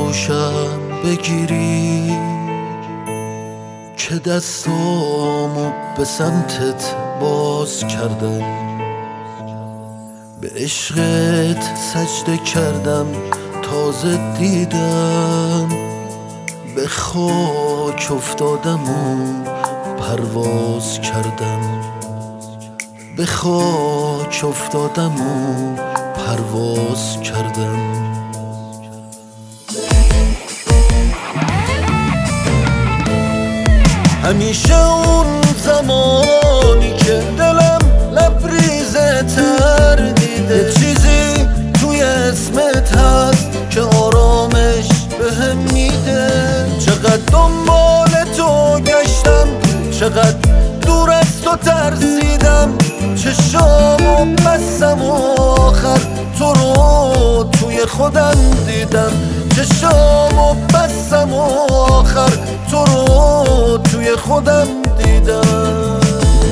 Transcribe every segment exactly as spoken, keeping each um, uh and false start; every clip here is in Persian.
آغوشم بگیری که دستامو به سمتت باز کردم، به عشقت سجده کردم، تازه دیدم به خاک افتادم و پرواز کردم، به خاک افتادم و پرواز کردم. همیشه اون زمانی که دلم لبریزه تر دیده، یه چیزی توی اسمت هست که آرامش بهم میده. چقدر دنبال تو گشتم، چقدر دور از تو ترسیدم، چشامو بستم و آخر تو رو توی خودم دیدم، چشامو بستم و آخر تو رو توی خودم دیدم.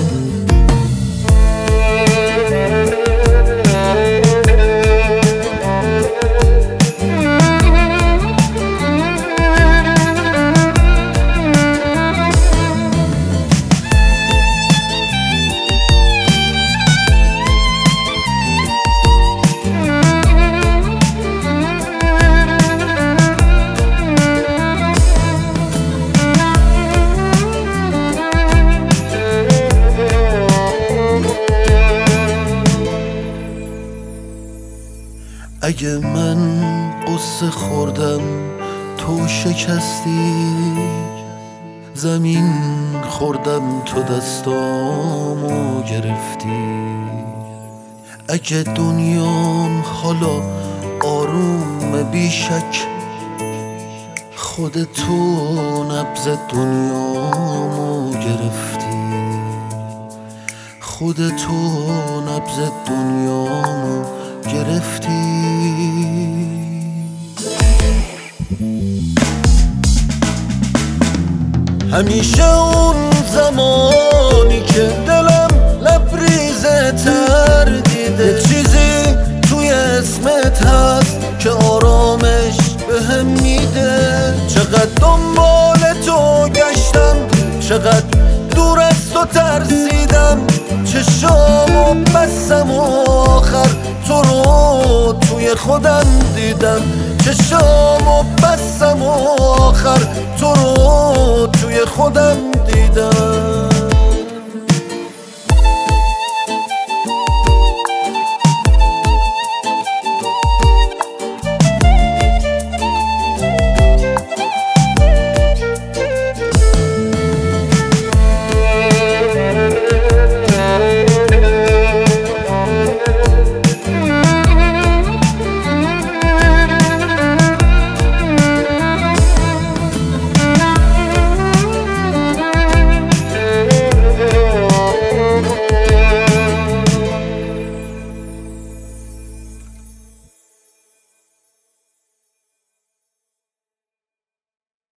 اگه من قصه خوردم تو شکستی، زمین خوردم تو دستامو گرفتی. اگه دنیام حالا آروم بیشک، خود تو نبض دنیامو گرفتی، خود تو نبض دنیامو گرفتی. همیشه اون زمانی که دلم لبریزه تر دیده، یه چیزی توی اسمت هست که آرامش بهم میده. چقدر دنبال تو گشتم، چقدر دور از تو ترسیدم، چشامو بستم و آخر تو رو توی خودم دیدم، چشامو بستم و آخر تو رو توی خودم